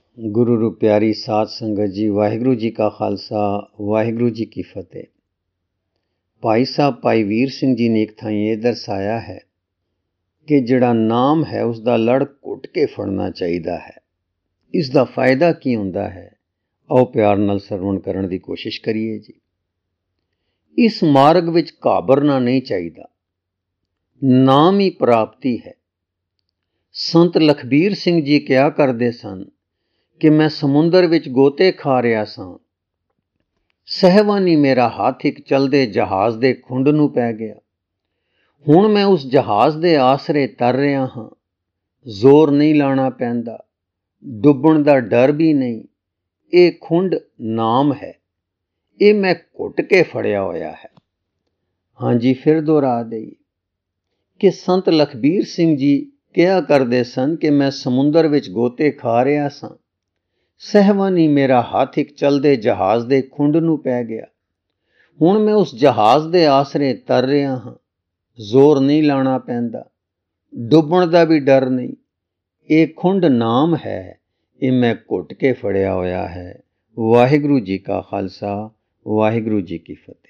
गुरु रू प्यारी साध संगत जी, वाहिगुरु जी का खालसा, वाहिगुरु जी की फतेह। भाई साहब भाई वीर सिंह जी ने एक थाई ये दर्शाया है कि जिहड़ा नाम है उसका लड़ घुट के फड़ना चाहिए है। इसका फायदा की हुंदा है, आओ प्यार नाल सरवण करन दी कोशिश करिए जी। इस मार्ग विच घाबरना नहीं चाहिए, नाम ही प्राप्ति है। संत लखबीर सिंह जी कहा करते सन कि मैं समुंदर विच गोते खा रहा सां, सहवानी मेरा हाथ एक चलदे जहाज दे खुंड नूं पै गया। हुण मैं उस जहाज दे आसरे तर रहा हां, जोर नहीं लाना पैंदा, डुब्बण दा डर भी नहीं। ये खुंड नाम है, ये मैं घुट के फड़िया होया है। हाँ जी, फिर दोहरा दईए कि संत लखबीर सिंह जी कहा करते सन कि मैं समुंदर विच गोते खा रहा सां, सहवानी मेरा हाथ एक चलदे जहाज दे खुंड नूं पै गया। हुण मैं उस जहाज दे आसरे तर रहा हां, जोर नहीं लाना पैंदा, डुब्बण दा भी डर नहीं। ये खुंड नाम है, ये मैं घुट के फड़िया होया है। वाहिगुरु जी का खालसा, वाहिगुरु जी की फतेह।